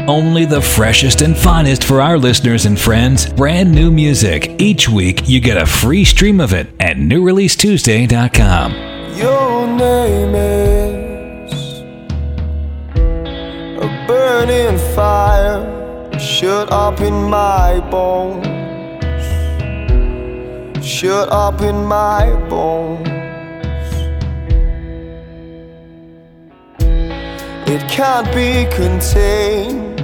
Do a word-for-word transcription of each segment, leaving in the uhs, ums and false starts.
Only the freshest and finest for our listeners and friends. Brand new music. Each week, you get a free stream of it at new release tuesday dot com. Your name is a burning fire, shut up in my bones, shut up in my bones. It can't be contained,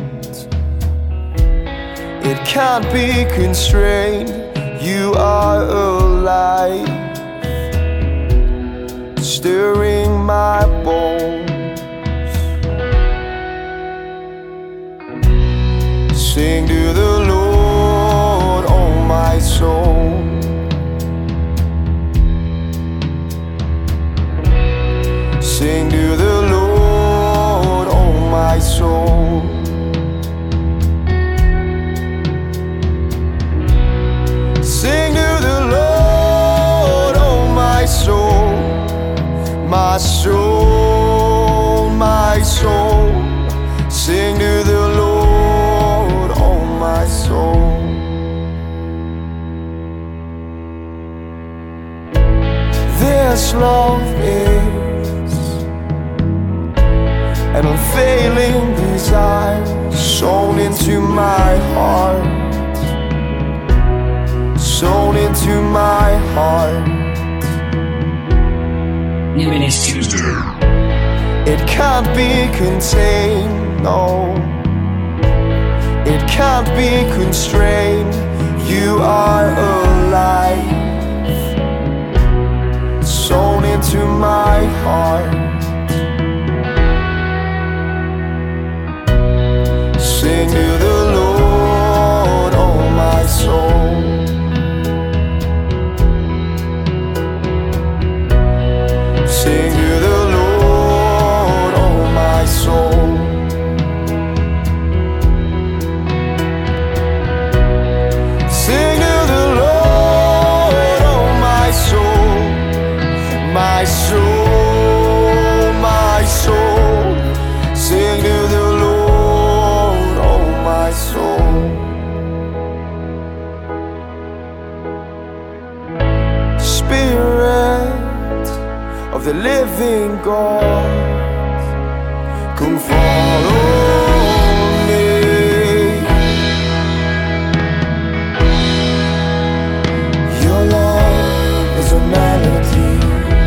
it can't be constrained. You are alive, stirring my bones. Sing to the Lord, oh my soul. Sing to the Lord, oh my soul. Sing to the Lord, oh my soul. My soul, my soul. Sing to the Lord, oh my soul. This love is an unfailing desire, sown into my heart, sown into my heart. New Release Tuesday. It can't be contained, no. It can't be constrained. You are alive, sown into my heart. Sing to the Lord, oh my soul. Sing to the Lord, oh my soul. Sing to the Lord, oh my soul. My soul, my soul. Sing to the Lord, oh my soul. Spirit of the living God, come follow me. Your love is a melody,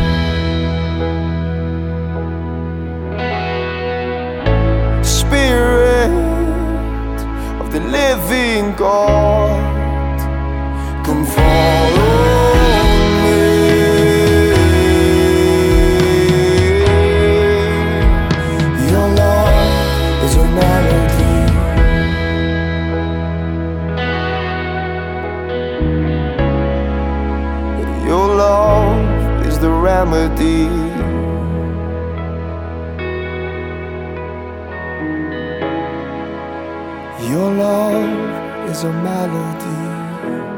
Spirit of the living God, come follow me. Your love is a melody, your love is the remedy. Your love is a melody.